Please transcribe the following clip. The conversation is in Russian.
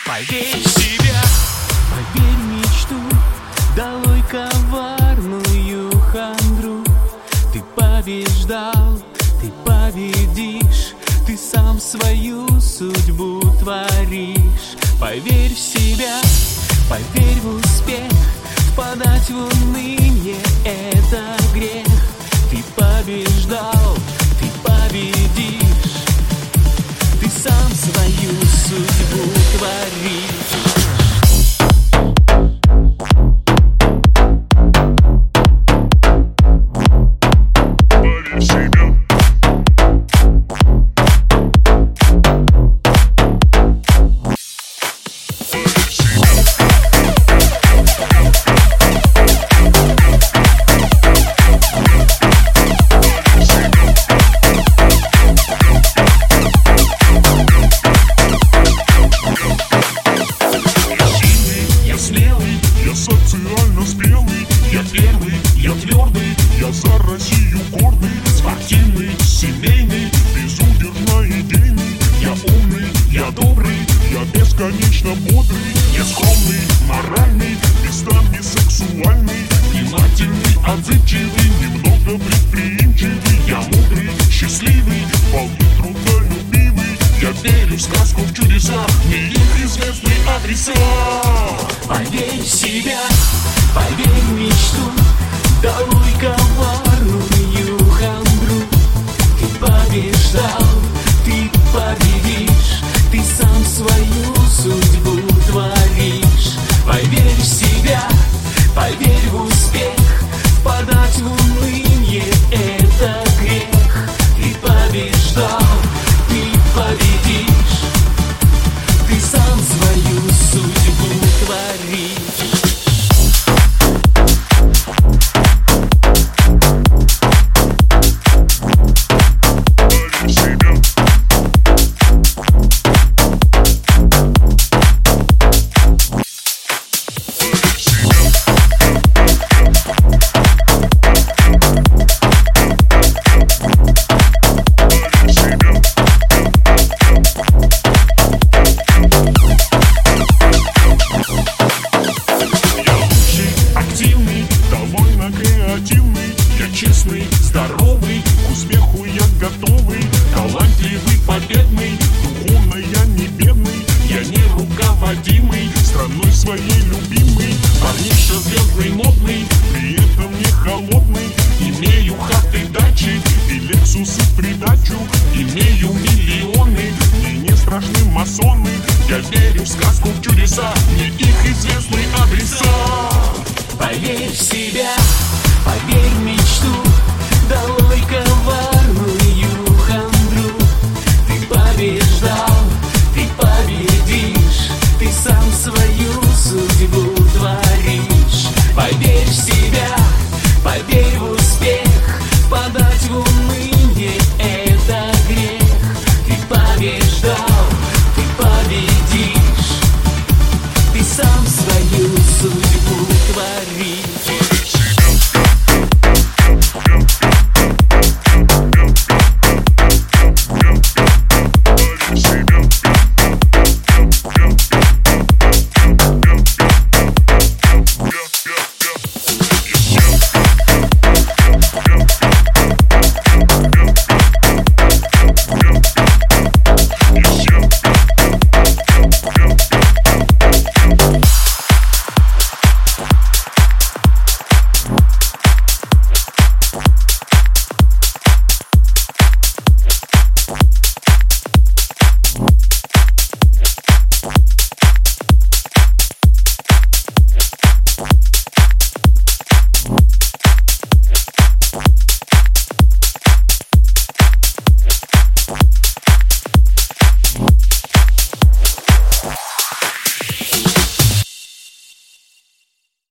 Поверь в себя, поверь в мечту, долой коварную хандру. Ты побеждал, ты победишь, ты сам свою судьбу творишь. Поверь в себя, поверь в успех, впадать в уныние — это грех. Ты побеждал, ты победишь, ты сам свою судьбу творишь. Социально смелый, я первый, я твердый, я за Россию гордый, спортивный, семейный, безудержно идейный. Я умный, я добрый, я бесконечно бодрый, я скромный, моральный, бесстрастный, сексуальный, внимательный, отзывчивый, немного предприимчивый. Я мудрый, счастливый, вполне трудолюбивый. Я верю в сказку, в чудеса, мне их известны адреса. Поверь в себя, поверь в мечту, долой коварную хандру. Ты побеждал, ты победишь, ты сам свою судьбу творишь. Поверь в себя, поверь в успех, впадать в уныние — это грех. Ты побеждал, ты победишь, ты сам свою судьбу творишь. Я честный, здоровый, к успеху я готовый, талантливый, победный, духовно я не бедный, я не руководимый, страной своей любимый, парниша звездный, модный, при этом не холодный. Имею хаты, дачи и лексусы в придачу, имею миллионы, мне не страшны масоны. Я верю в сказку, в чудеса, мне их известны адреса. Поверь в себя, поверь в мечту, долой коварную хандру. Ты побеждал, ты победишь, ты сам свою судьбу творишь. Поверь в себя, поверь в успех, впадать в уныние — это грех. Ты побеждал, ты победишь, ты сам свою судьбу творишь.